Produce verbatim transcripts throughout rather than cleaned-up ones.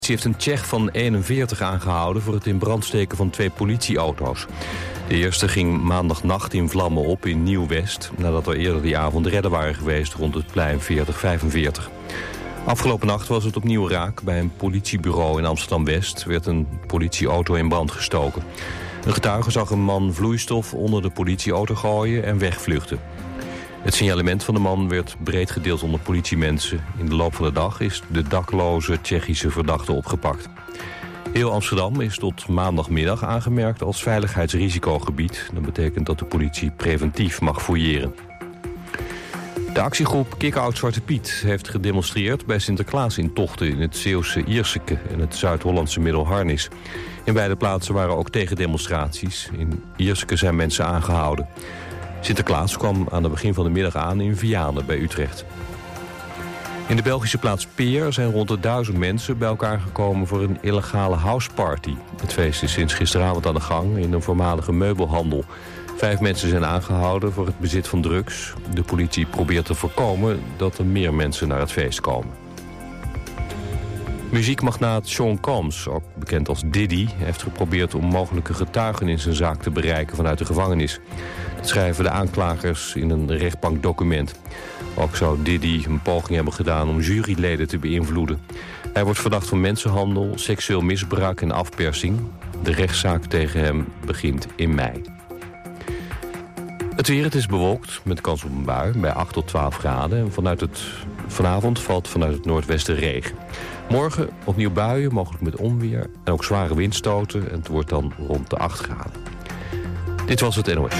De politie heeft een Tsjech van eenenveertig aangehouden voor het in brand steken van twee politieauto's. De eerste ging maandagnacht in vlammen op in Nieuw-West, nadat er eerder die avond redden waren geweest rond het plein veertig vijfenveertig. Afgelopen nacht was het opnieuw raak. Bij een politiebureau in Amsterdam-West werd een politieauto in brand gestoken. Een getuige zag een man vloeistof onder de politieauto gooien en wegvluchten. Het signalement van de man werd breed gedeeld onder politiemensen. In de loop van de dag is de dakloze Tsjechische verdachte opgepakt. Heel Amsterdam is tot maandagmiddag aangemerkt als veiligheidsrisicogebied. Dat betekent dat de politie preventief mag fouilleren. De actiegroep Kick-Out Zwarte Piet heeft gedemonstreerd bij Sinterklaas-intochten in het Zeeuwse Ierseke en het Zuid-Hollandse Middelharnis. In beide plaatsen waren ook tegendemonstraties. In Ierseke zijn mensen aangehouden. Sinterklaas kwam aan het begin van de middag aan in Vianen bij Utrecht. In de Belgische plaats Peer zijn rond de duizend mensen bij elkaar gekomen voor een illegale houseparty. Het feest is sinds gisteravond aan de gang in een voormalige meubelhandel. Vijf mensen zijn aangehouden voor het bezit van drugs. De politie probeert te voorkomen dat er meer mensen naar het feest komen. Muziekmagnaat Sean Combs, ook bekend als Diddy, heeft geprobeerd om mogelijke getuigen in zijn zaak te bereiken vanuit de gevangenis. Dat schrijven de aanklagers in een rechtbankdocument. Ook zou Diddy een poging hebben gedaan om juryleden te beïnvloeden. Hij wordt verdacht van mensenhandel, seksueel misbruik en afpersing. De rechtszaak tegen hem begint in mei. Het weer, het is bewolkt met kans op een bui bij acht tot twaalf graden. En vanuit het, vanavond valt vanuit het noordwesten regen. Morgen opnieuw buien, mogelijk met onweer en ook zware windstoten. En het wordt dan rond de acht graden. Dit was het N O S.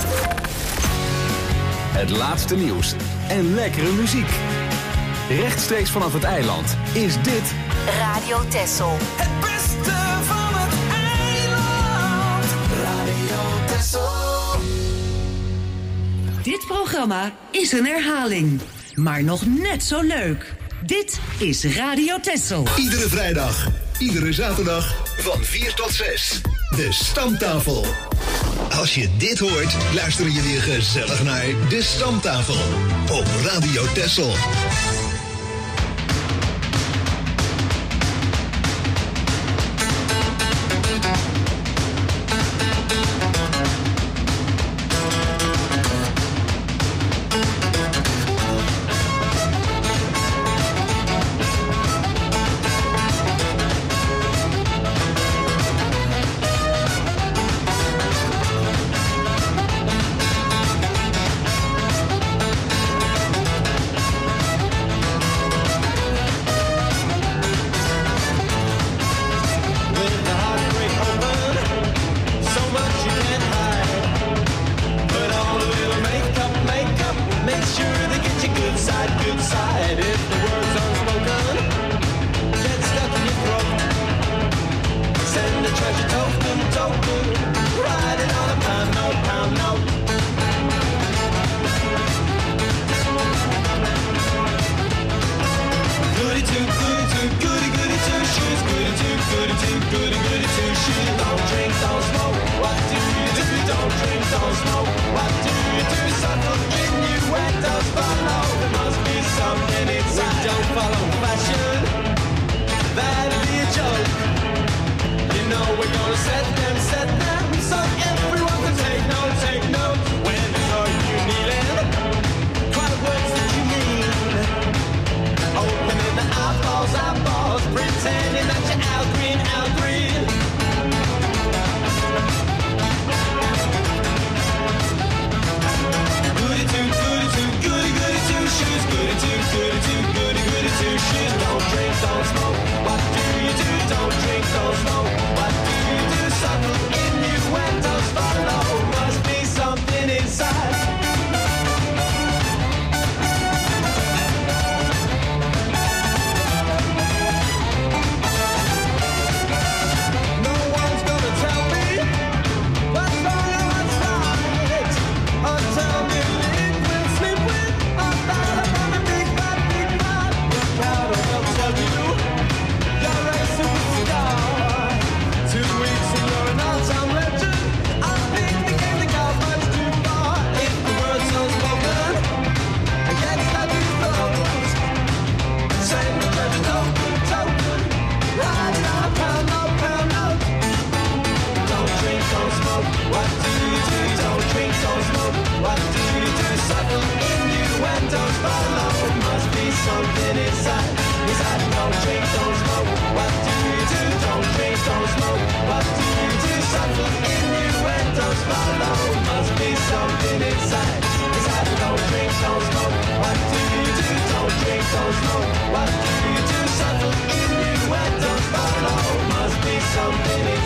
Het laatste nieuws en lekkere muziek. Rechtstreeks vanaf het eiland is dit Radio Texel. Het beste van het eiland. Radio Texel. Dit programma is een herhaling, maar nog net zo leuk. Dit is Radio Texel. Iedere vrijdag, iedere zaterdag van vier tot zes. De Stamtafel. Als je dit hoort, luister je weer gezellig naar De Stamtafel op Radio Texel.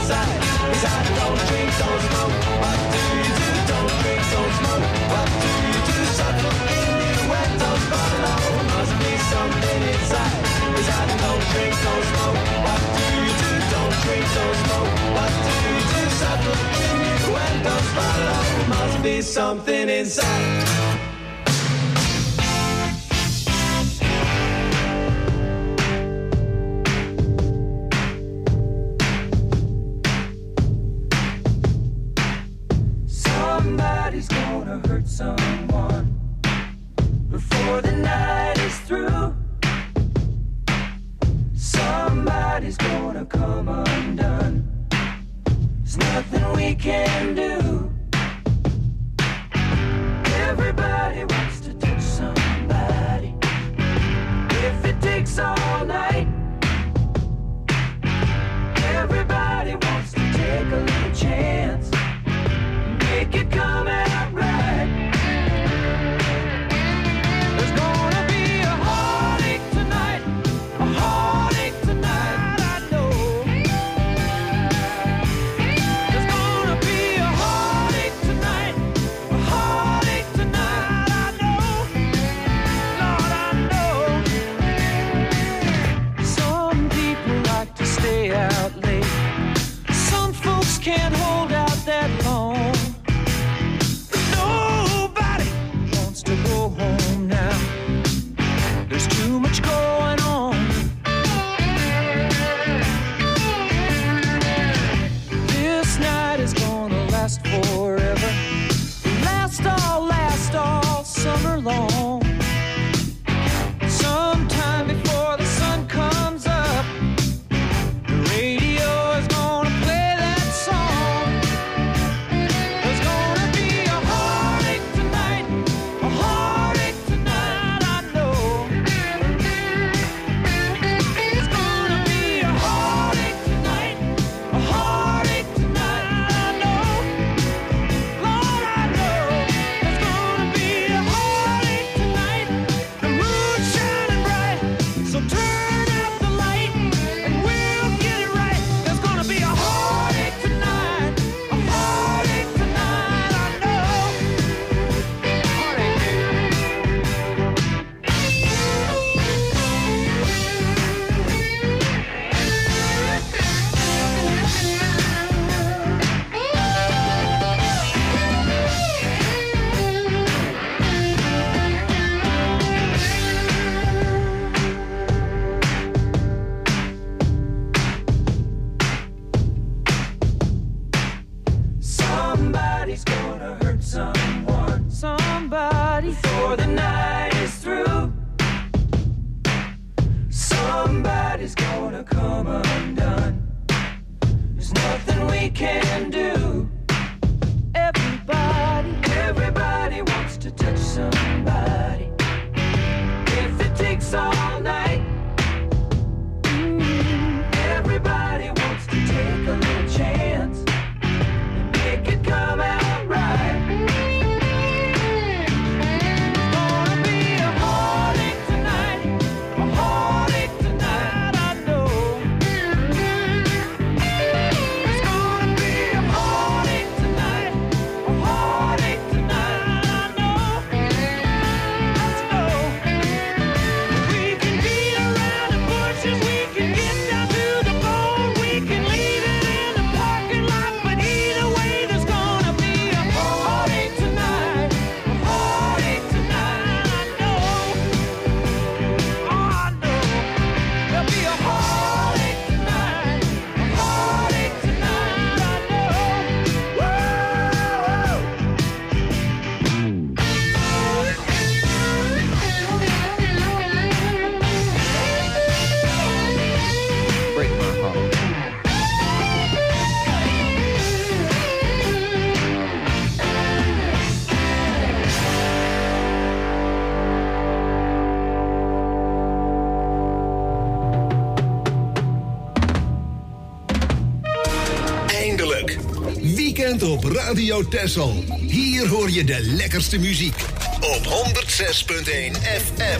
inside? Inside, don't drink, don't smoke. What do you do? Don't drink, don't smoke. What do you do? Suckle innuendos, follow. Must be something inside. Inside, don't drink, don't smoke. What do you do? Don't drink, don't smoke. What do you do? Suckle innuendos, follow. Must be something inside. Somebody's gonna hurt someone before the night is through. Somebody's gonna come undone. There's nothing we can do. Everybody wants to touch somebody. If it takes all night, everybody wants to take a little chance. Make it come out right. There's gonna be a heartache tonight, a heartache tonight, I know. There's gonna be a heartache tonight, a heartache tonight, I know. Lord, I know. Some people like to stay out late. Some folks can't hold out that long. To go home now. There's too much going on. This night is gonna last forever. Last all, last all summer long. Sometime before the sun comes up, the radio is gonna play that song. There's gonna be a heartache tonight, a heartache tonight, I know. It's gonna be a heartache tonight, a heartache tonight, I know. Lord, I know. It's gonna be a heartache tonight. The moon's shining bright, so turn out the light and we'll get it right. There's gonna be a heartache tonight, a heartache tonight, I know. Somebody's gonna hurt someone. Somebody before the night is through. Somebody's gonna come undone. There's nothing we can do. Everybody, everybody wants to touch somebody. If it takes all night, mm, everybody wants to take a little chance and make it come out right. Gonna be a heartache tonight, a heartache tonight, I know. It's gonna be a heartache tonight, a heartache tonight, I know. Let's go. We can beat around the bushes, we can get down to the bone, we can leave it in the parking lot, but either way there's gonna be a heartache tonight, a heartache tonight, I know. Oh, I know. There'll be a heartache tonight, a heartache tonight, I know. Woo! Break my heart. Eindelijk. Weekend op Radio Texel. Hier hoor je de lekkerste muziek. Op honderdzes punt één F M.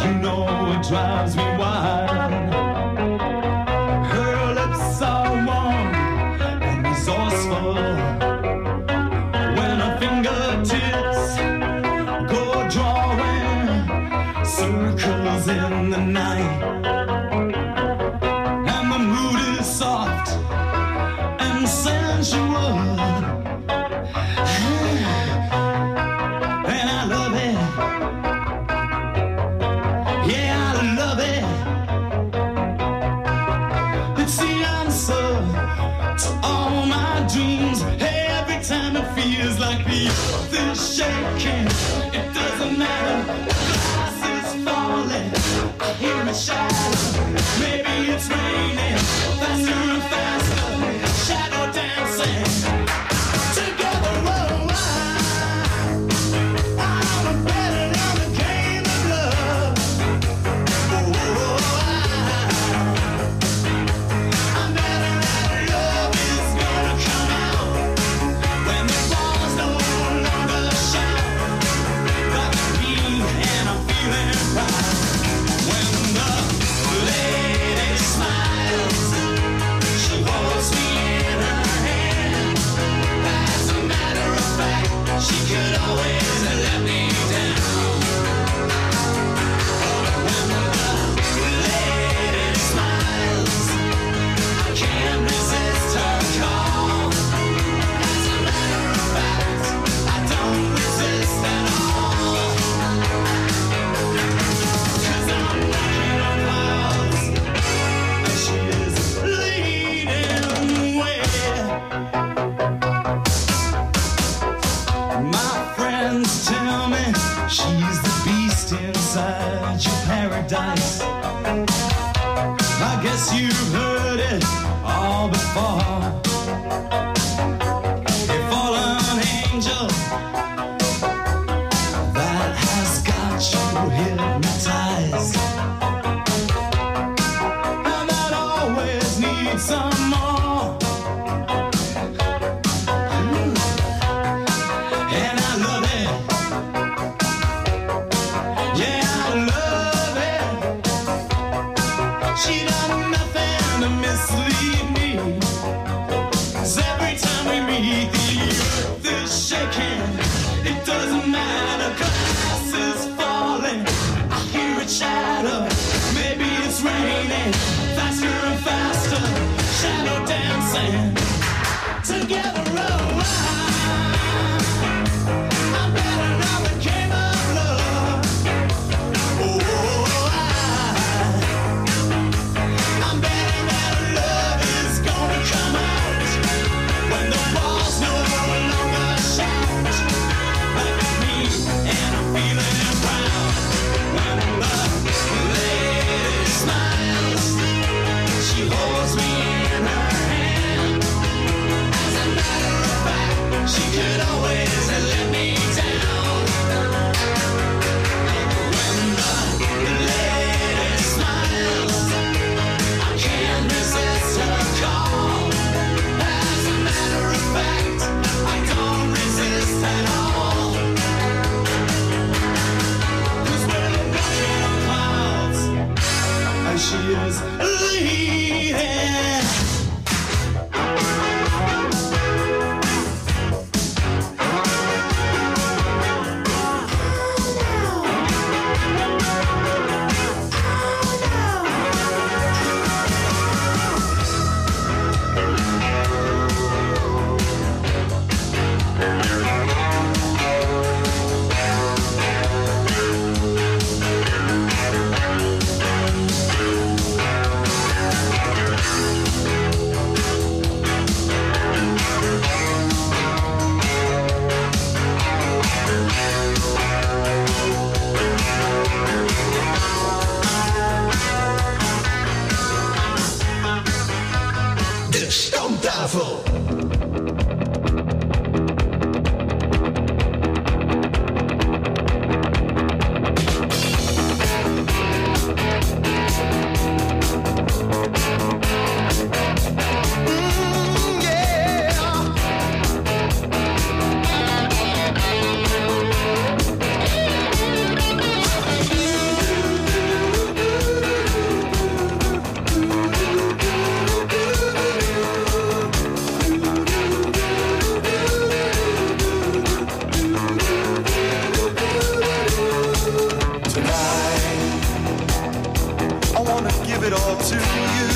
You know it drives me wild. Her lips are warm and resourceful. When her fingertips go drawing circles in the night, and the mood is soft and sensual. And I love it. Yeah, I love it. It's the answer to all my dreams. Every time it feels like the earth is shaking, it doesn't matter. The glass is falling. I hear it shatter. Maybe it's raining faster and faster. Shadow dancing together. Oh, I'm better than the game of love. Oh, I'm better than love is gonna come out when the walls no longer shout. Got me and I'm feeling proud. When the lady smiles, she holds me in her hand. As a matter of fact, she could always let me down. When the lady smiles, I can't resist her call. As a matter of fact, I don't resist at all. 'Cause I'm walking on clouds, and she is leading the way. My friends tell me she's the beast inside your paradise. I guess you've heard it all before. A fallen angel that has got you hypnotized, and that always needs some more. And I love it. Yeah, I love it. She done nothing to mislead me. 'Cause every time we meet, the earth is shaking. It doesn't matter, glass is falling. I hear it shatter. Maybe it's raining faster and faster. Shadow dancing together. Oh, I'm better than the game of love. Oh, I'm better than love is gonna come out when the walls no longer shout. Like me and I'm feeling proud. When the lady smiles, she holds me in her hand. As a matter of fact, she could always let me down. When the lady smiles, I can't resist her call. As a matter of fact, I don't resist at all. 'Cause we're walking on clouds, and she is leading. give it all to you.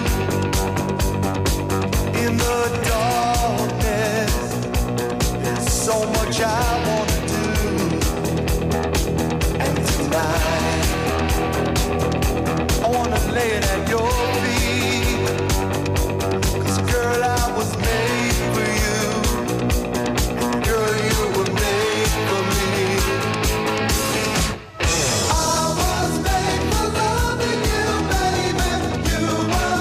In the darkness, there's so much I wanna do. And tonight, I wanna lay it at your feet. 'Cause girl, I was made for you. And girl, you were made for me. I was made for loving you, baby. You were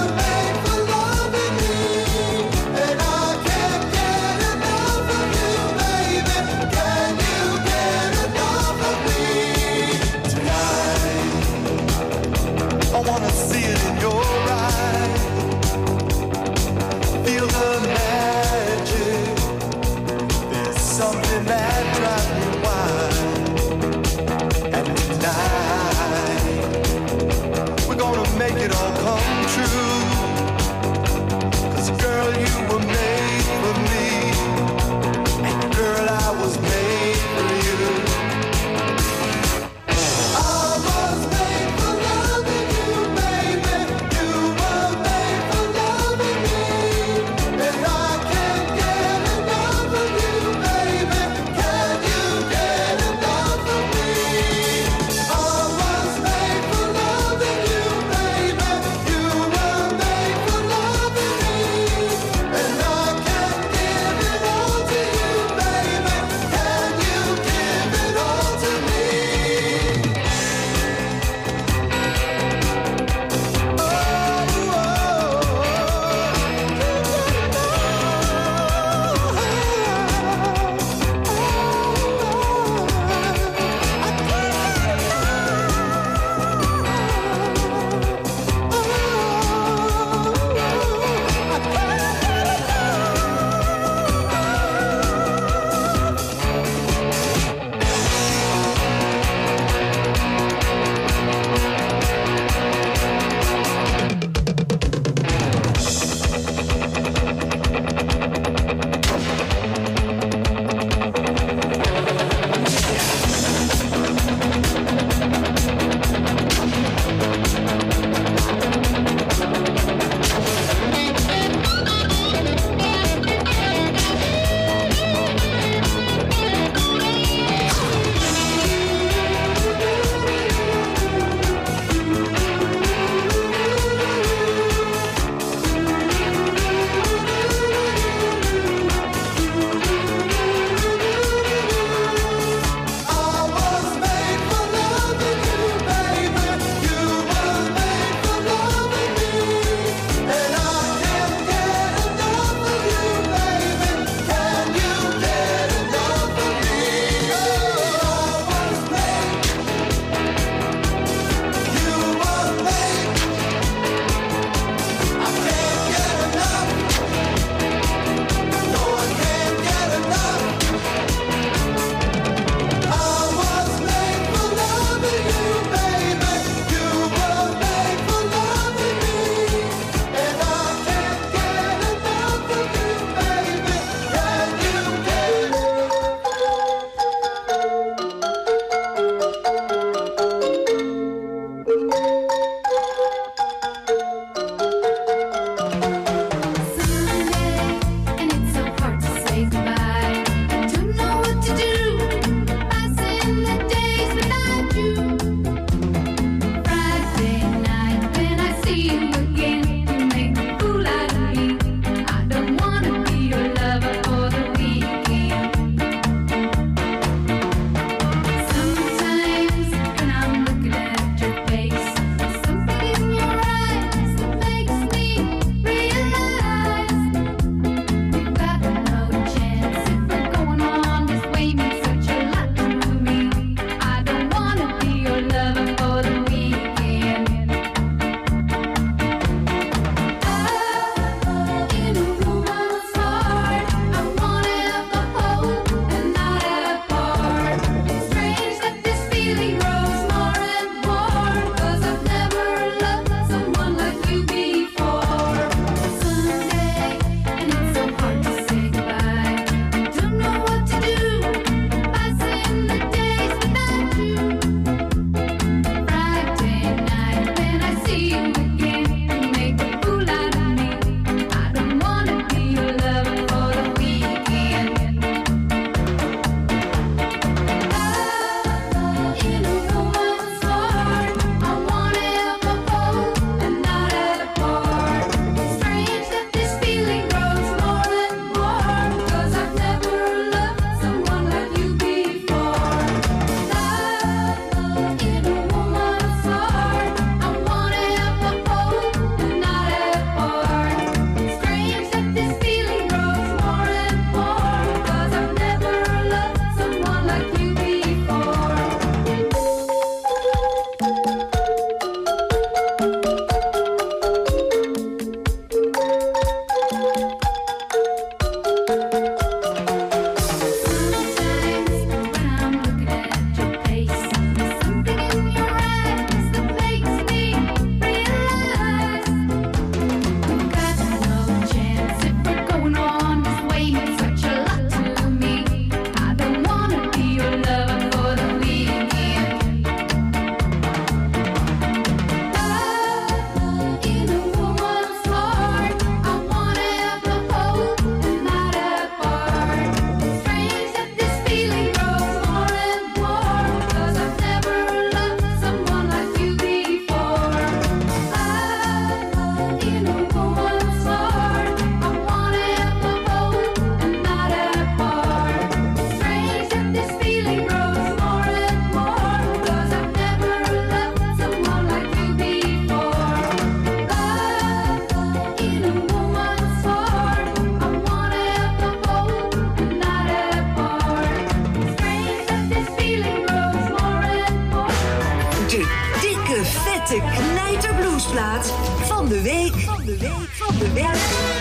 De dikke, vette knijterbluesplaat van de week. Van de week. Van de week.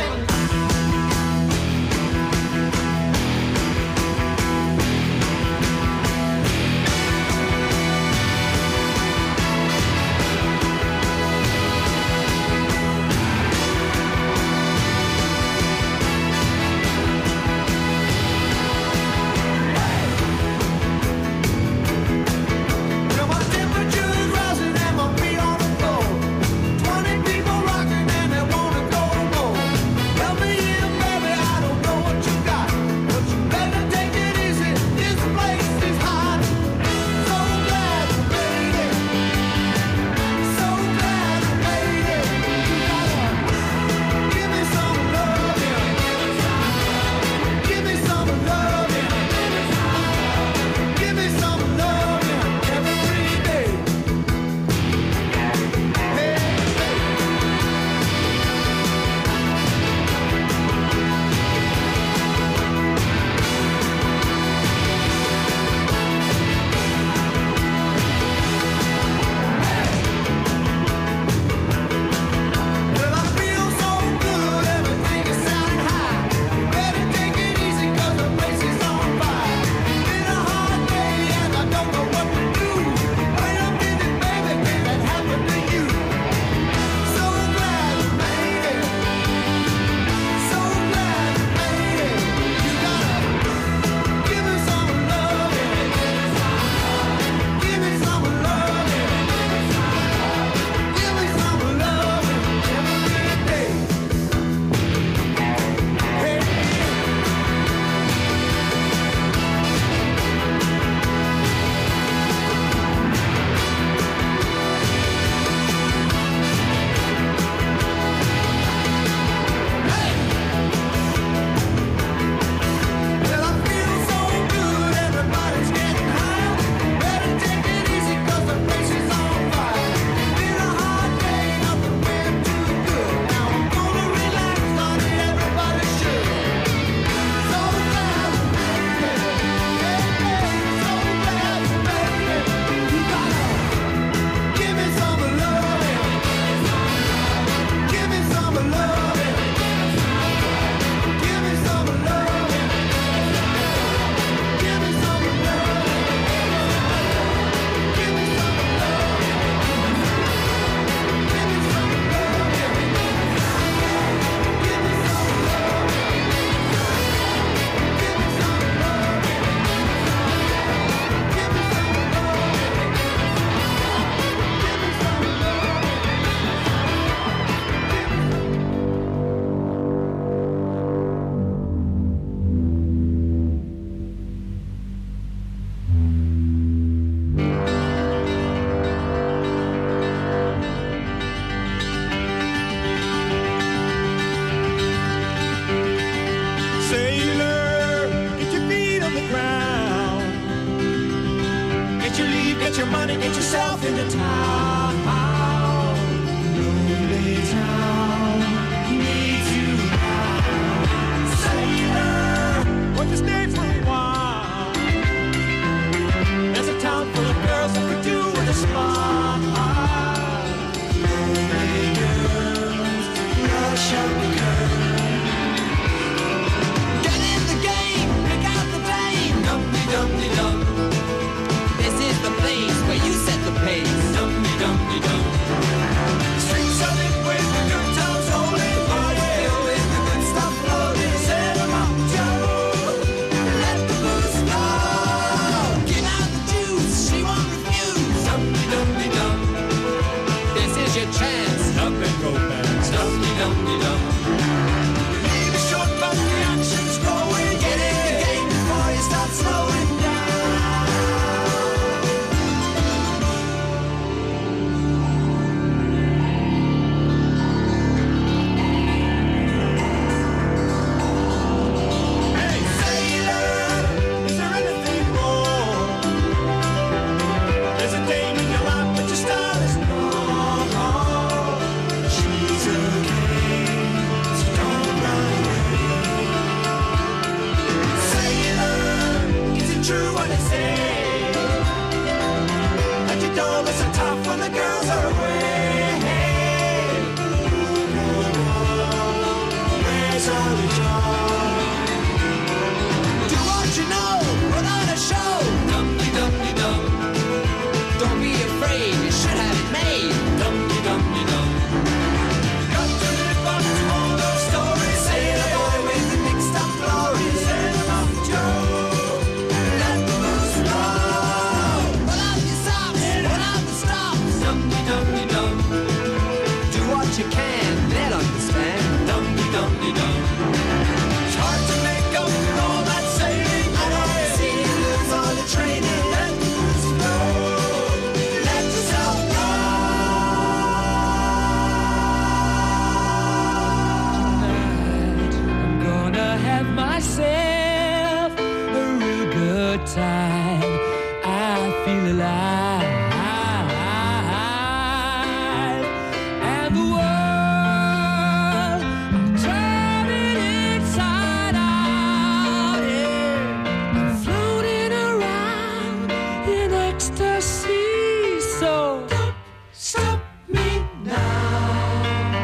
Get your money, get yourself into town. Lonely town needs you now. Sailor, won't you stay for a while? There's a town full of girls that could do with a smile. Lonely girls, rush up the curve. Get in the game, pick out the flame. Dum-de-dum-de-dum. This is the place where you set the pace. Dum-de-dum-de-dum. Streets are lit with the good times rolling. Party filled with the good stuff floating. Set 'em up, Joe. Let the booze flow. Give out the juice, she won't refuse. Dum-de-dum-de-dum. This is your chance. Up and go fast. Dum-de-dum-de-dum. Leave it short, but the action's growing. Get in the game before you start slowing down. True what they say, that you don't listen to. afraid. You should have it made. Dum-de-dum-de-dum. Got to live up to all those stories. Say the boy with the mixed up glories. Say them off Joe. Let the blues flow. Pull out your socks, pull out the stops. Dum-de-dum-de-dum. Do what you can, they'll understand. Dum-de-dum-de-dum. It's hard to make up for all that saving. I don't see you lose all the training. Let the blues flow. Let yourself go. Tonight I'm gonna have myself a real good time. I feel alive. And the world, I'm turning inside out, yeah. I'm floating around in ecstasy. So don't stop me now.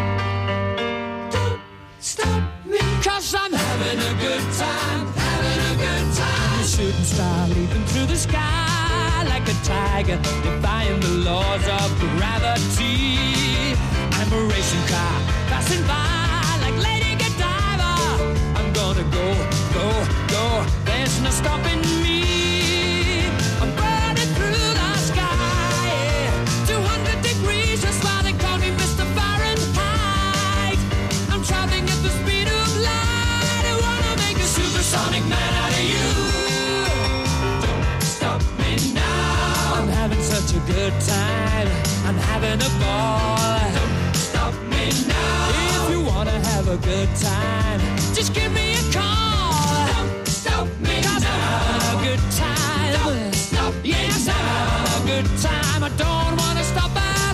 Don't stop me. Cause I'm having a good time, having a good time. A shooting star leaping through the sky like a tiger, defying the laws of gravity. I'm a racing car passing by like Lady Godiva. I'm gonna go, go, go. There's no stopping me. I'm burning through the sky, yeah. two hundred degrees, that's why they call me Mister Fahrenheit. I'm traveling at the speed of light. I wanna make a supersonic man out of you. Don't stop me now. I'm having such a good time. I'm having a ball. Don't stop me now. If you wanna have a good time, just give me a call. Don't stop me now. I'm having a good time. Don't stop me yes, now. I'm having a good time. I don't wanna stop at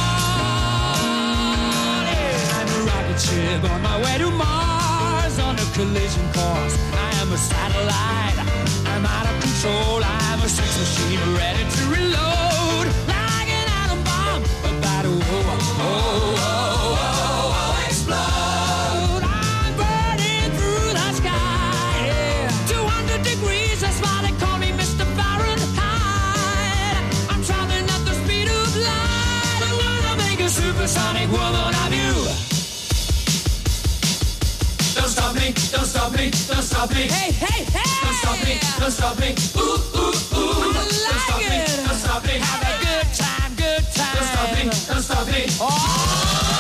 all. Yeah. I'm a rocket ship on my way to Mars on a collision course. I am a satellite. I'm out of control. I'm a sex machine ready to reload. Like an atom bomb about to oh, oh, oh, oh, oh, explode. I'm burning through the sky, yeah. two hundred degrees, that's why they call me Mister Fahrenheit. I'm traveling at the speed of light. I wanna make a supersonic woman of you. Don't stop me, don't stop me, don't stop me. Hey, hey, hey! Don't stop me, don't stop me. Ooh, ooh, ooh. I like don't stop it. me, don't stop me. Have a good time, good time. Don't stop me, don't stop me. Oh!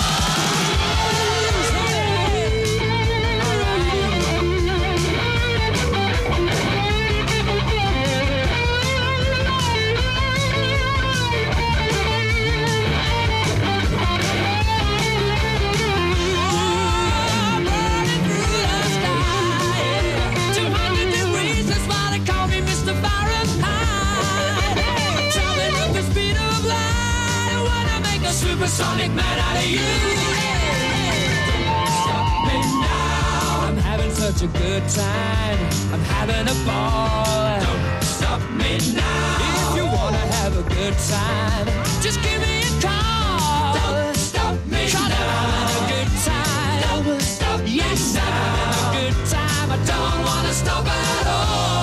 Supersonic man out of you. Don't stop me now. I'm having such a good time. I'm having a ball. Don't stop me now. If you wanna have a good time, just give me a call. Don't stop me now. I'm having a good time. Don't stop me yes, now. I'm having a good time. I don't wanna stop at all.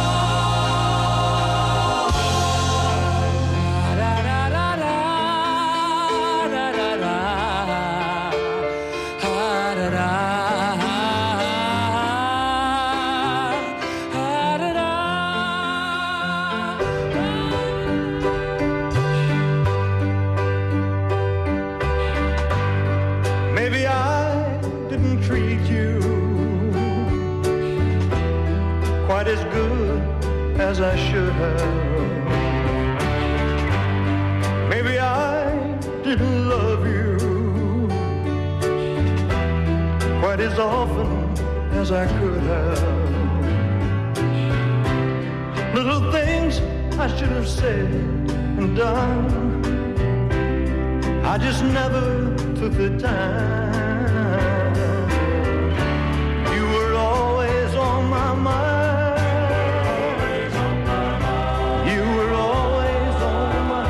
Maybe I didn't treat you quite as good as I should have. Maybe I didn't love you quite as often as I could have. Little things I should have said and done, I just never took the time. You were always on my mind. You were always on my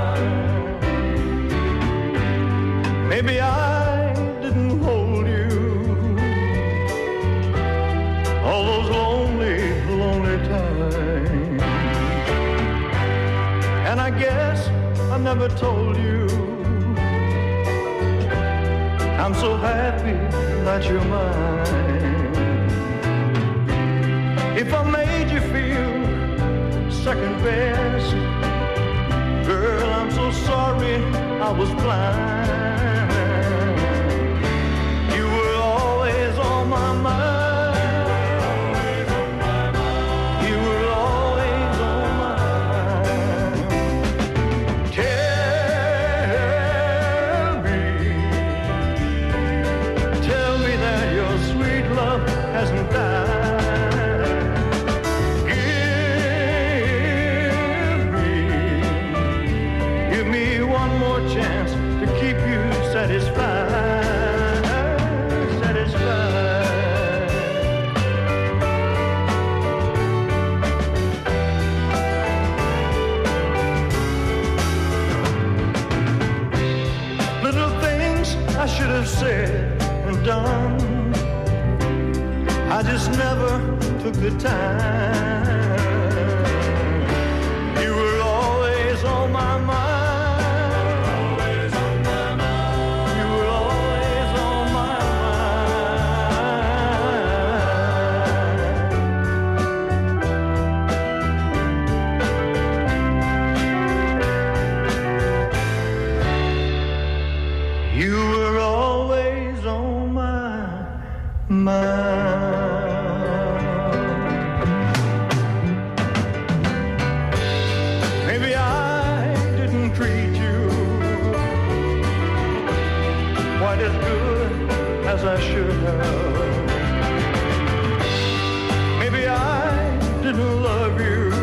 mind. Maybe I didn't hold you all those lonely, lonely times. And I guess I never told you. I'm so happy that you're mine. If I made you feel second best, girl, I'm so sorry I was blind. You were always on my mind. You were always on my mind. Tell me, tell me that your sweet love hasn't died. Give me, give me one more chance to keep you satisfied, satisfied. Little things I should have said and done, I just never took the time. You were always on my mind. Always on my mind. You were always on my mind. You were always on my mind. Maybe I didn't treat you quite as good as I should have. Maybe I didn't love you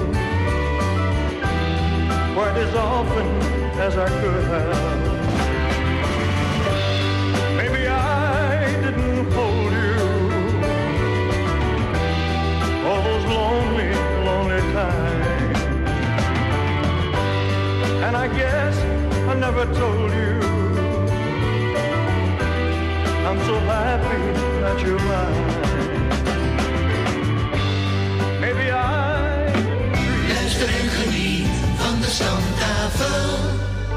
quite as often as I could have. Maybe I didn't hold you all those lonely, lonely times. And I guess I never told you I'm so happy that you're mine. Maybe I Luister en geniet van de Stamtafel.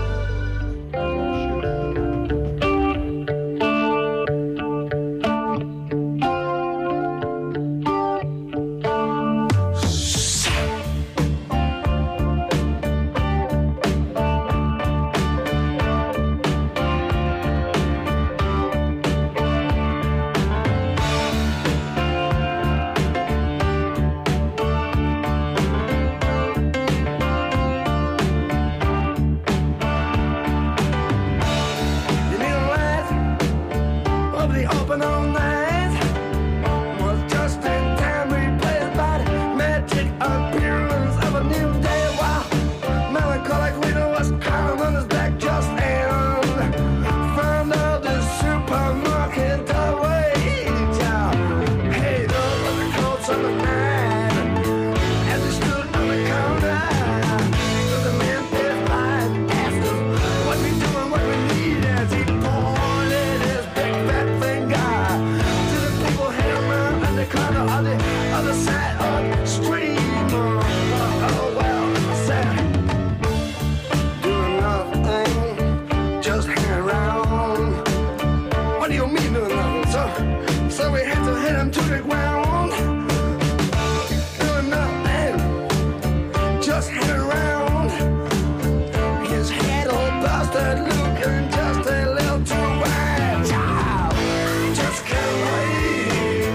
You need a light, will be open all night. Was just in time replaced by the magic appearance of a new day. While melancholic leader was crawling on his back just in front of the supermarket doorway. Hey, those were the coats of the night as he stood on the counter. So the man passed by and asked him what we doing, what we need, as he pointed his big fat finger to the people hanging around on the corner on the other side of the street. Oh, oh well, I said, doing nothing, just hang around. What do you mean doing nothing? So, so we had to hit him to the ground. Doing nothing, just hang around. His head all busted, looking just a little too wide. Child, just can't wait.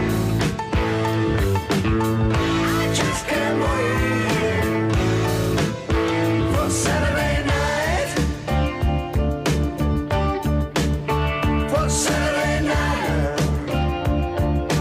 I just can't wait for Saturday night. For Saturday night.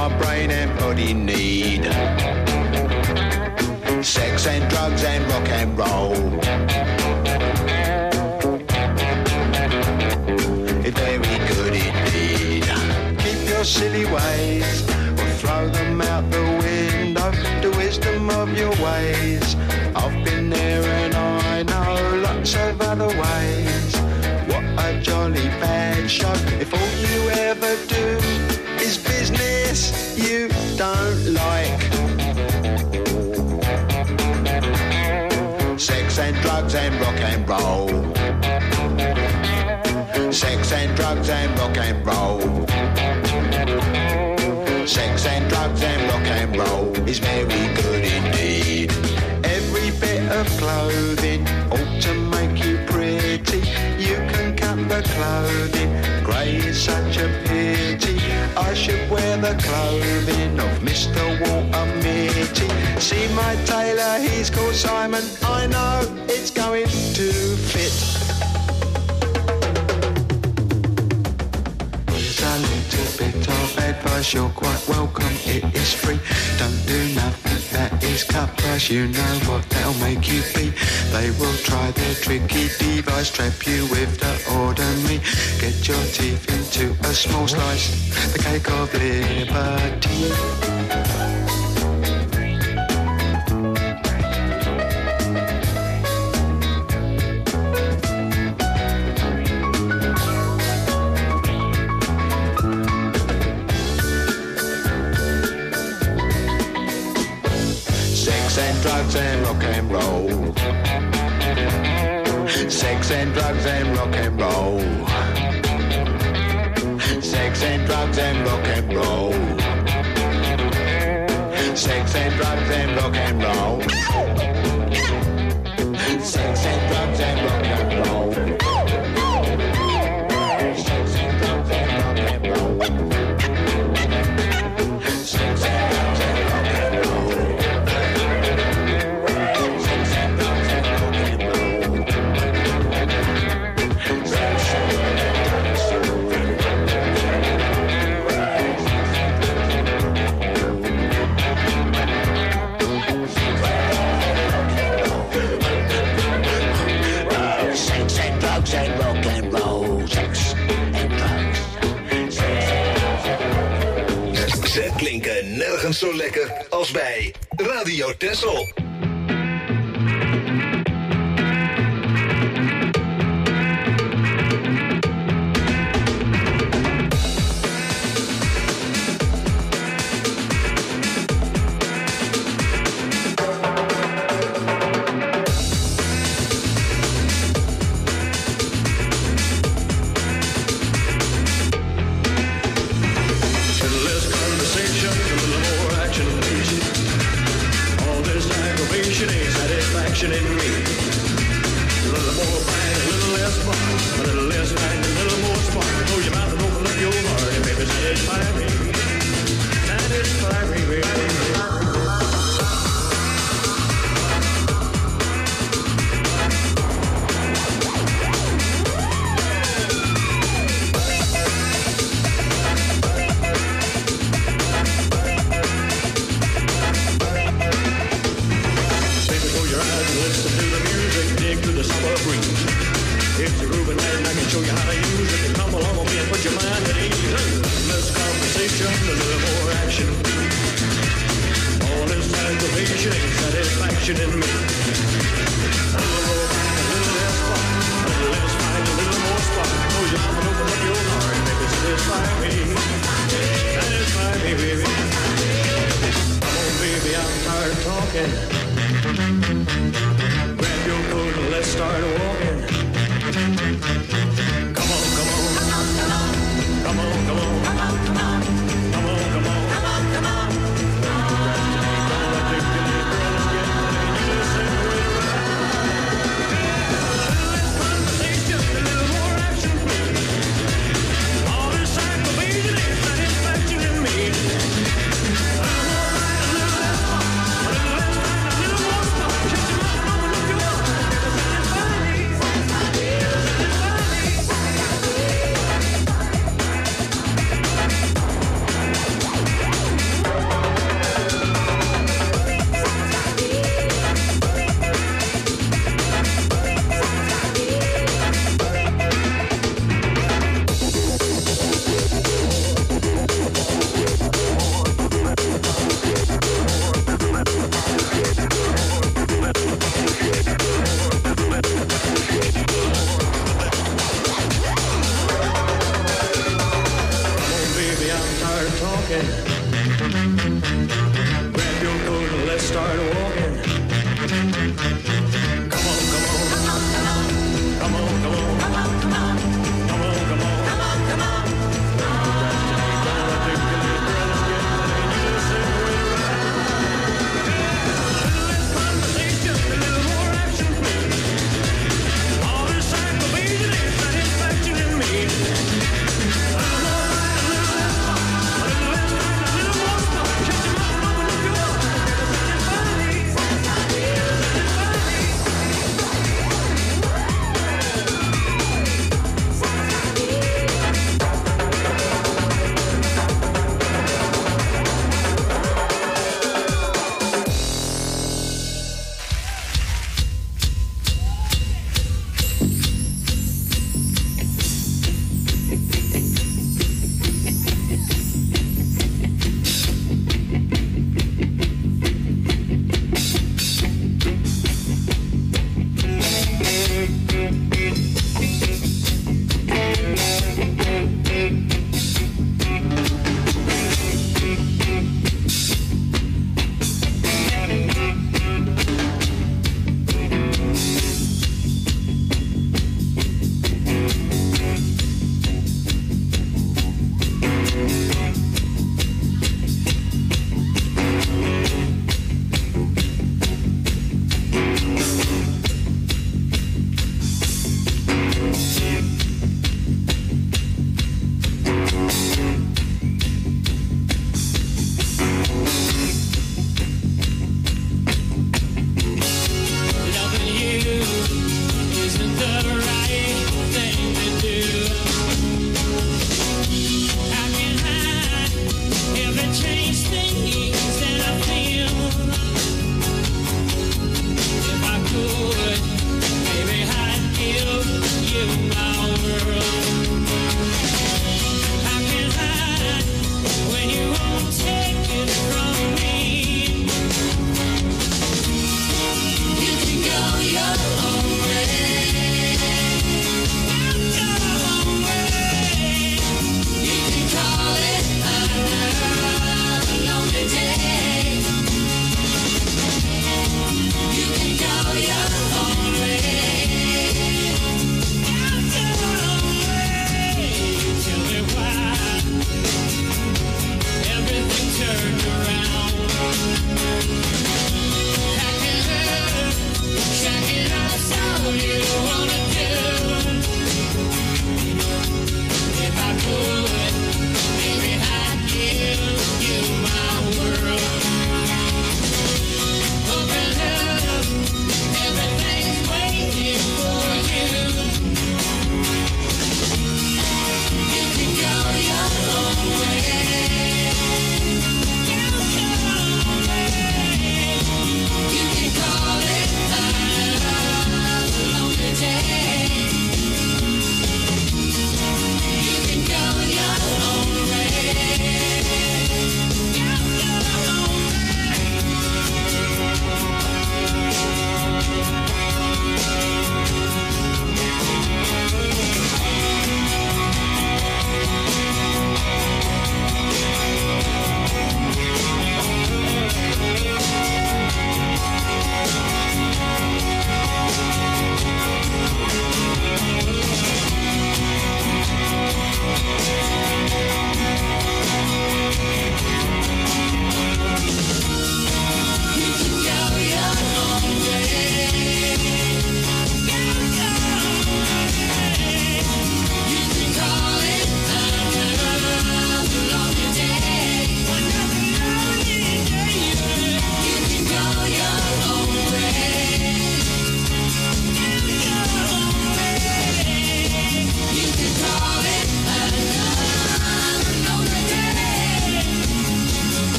my brain and body need. Sex and drugs and rock and roll. Very good indeed. Keep your silly ways or throw them out the window. The wisdom of your ways. I've been there and I know lots of other ways. What a jolly bad show. If all you ever do is business you don't like. Sex and drugs and rock and roll. Sex and drugs and rock and roll. Sex and drugs and rock and roll is very good indeed. Every bit of clothing ought to make you pretty. You can cut the clothing, grey is such a pity. I should wear the clothing of Mister Walter Mitty. See my tailor, he's called Simon. I know it's going to fit. A little bit of advice, you're quite welcome, it is free. Don't do nothing that is cut price, you know what they'll make you be. They will try their tricky device, trap you with the ordinary. Get your teeth into a small slice, the cake of liberty. Drugs and rock and roll. Sex and drugs and rock and roll. Sex and drugs and rock and roll. Sex and drugs and rock and roll. Sex and drugs and rock and roll. Sex and drugs and rock and roll. Sex and drugs and rock and roll. And rock and roll, sex and drugs. Ze klinken nergens zo lekker als bij Radio Texel. Satisfaction in me.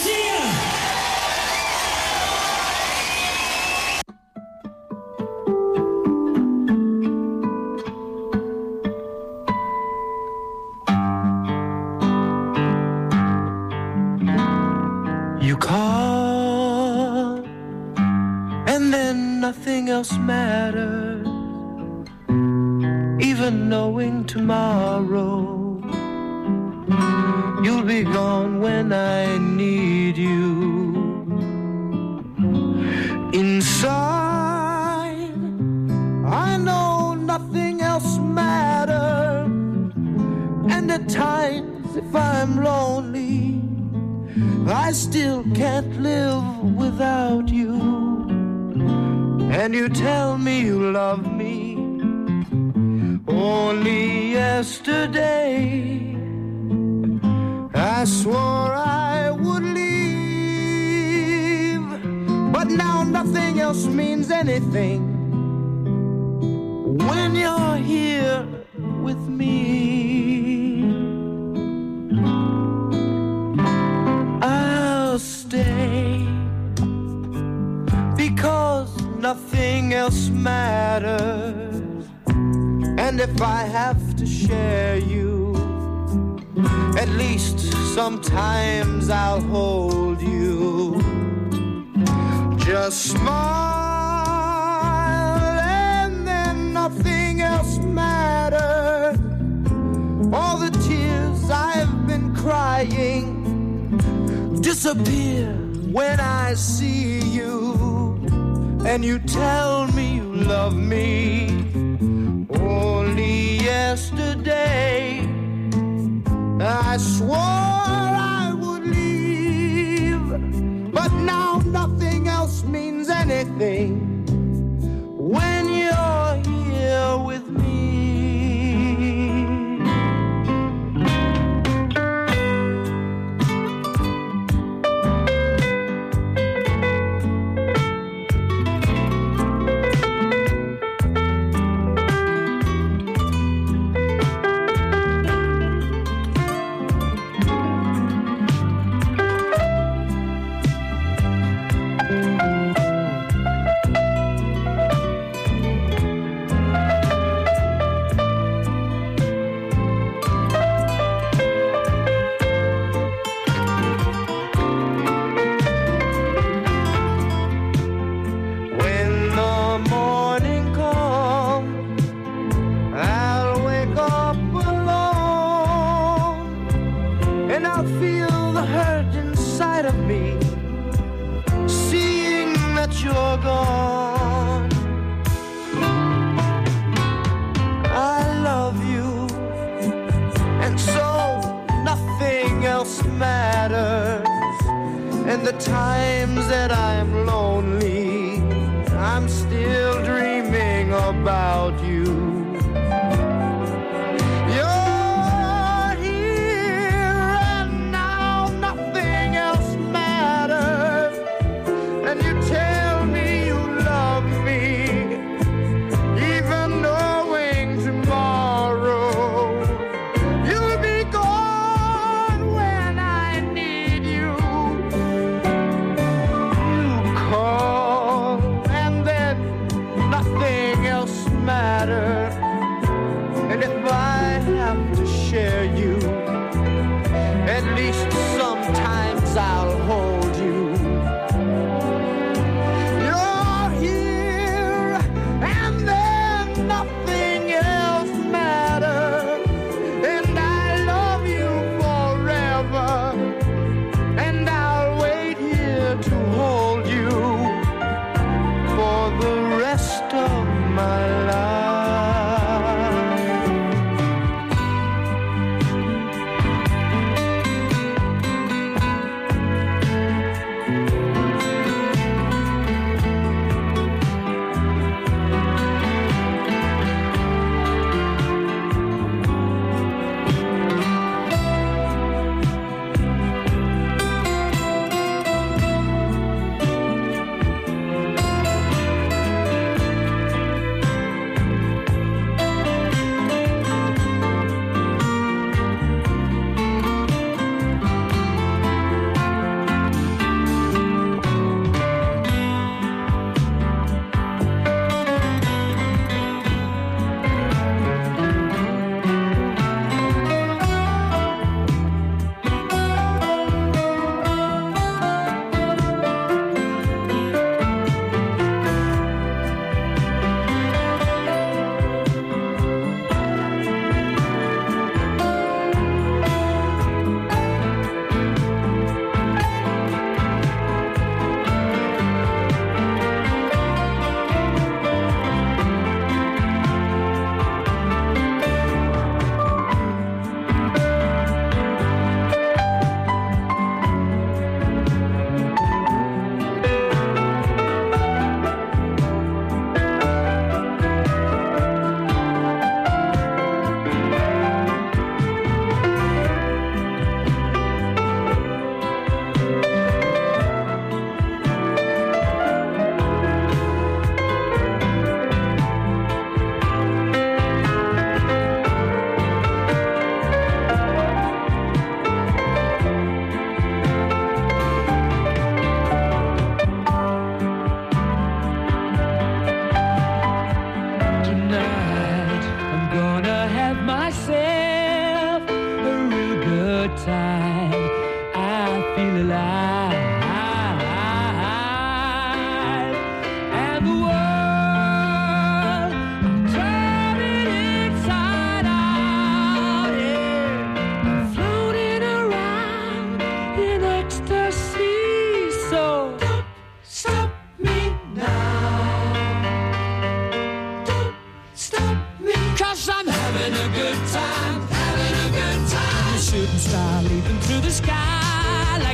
zingen. You call, and then nothing else matters, even knowing tomorrow you'll be gone when I need you. Inside, I know nothing else matters, and at times if I'm lonely, I still can't live without you. And you tell me you love me. Only yesterday I swore I would leave, but now nothing else means anything when you're here with me. I'll stay because nothing else matters, and if I have to share you, at least sometimes I'll hold you. Just smile and then nothing else matters. All the tears I've been crying disappear when I see you, and you tell me you love me. Only yesterday I swore I would leave, but now nothing else means anything when you're here with me. The times that I'm lonely, I'm still dreaming about you. You're here and now nothing else matters, and you tell me you love me, even knowing tomorrow you'll be gone when I need you. Nothing else matters.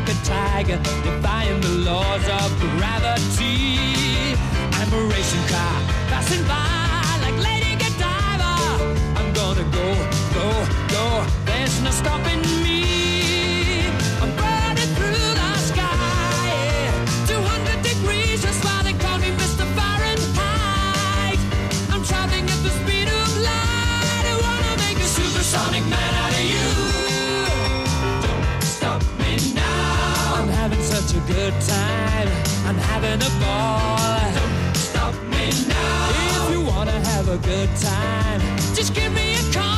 like a tiger, defying the laws of gravity. I'm a racing car passing by like Lady Godiva. I'm gonna go, go, go. There's no stopping me. I'm burning through the sky, yeah. two hundred degrees, that's why they call me Mister Fahrenheit. I'm traveling at the speed of light. I wanna make a supersonic man out of you. Don't stop me now. I'm having such a good time. I'm having a ball. Don't stop me now. If you wanna have a good time, just give me a call.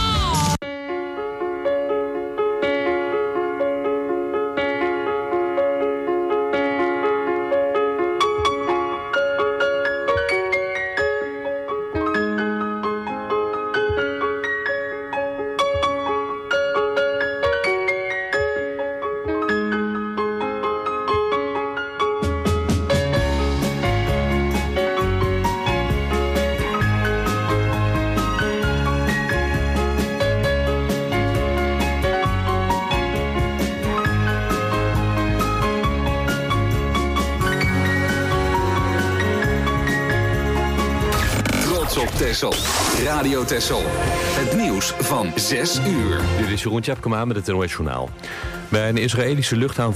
Texel. Radio Texel. Het nieuws van zes uur. Dit is Jeroen Tjepkema met het N O S Journaal. Bij een Israëlische luchtaanval